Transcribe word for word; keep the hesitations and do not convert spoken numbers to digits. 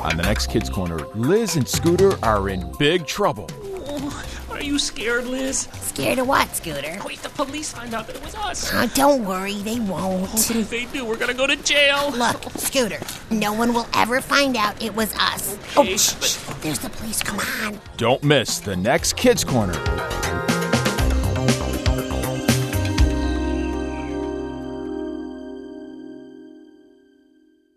On the next Kids Corner, Liz and Scooter are in big trouble. Are you scared, Liz? Scared of what, Scooter? Wait, the police find out that it was us. Oh, don't worry, they won't. But if they do, we're gonna go to jail. Look, Scooter, no one will ever find out it was us. Okay, oh, shh, but... shh, there's the police, come on. Don't miss the next Kids Corner.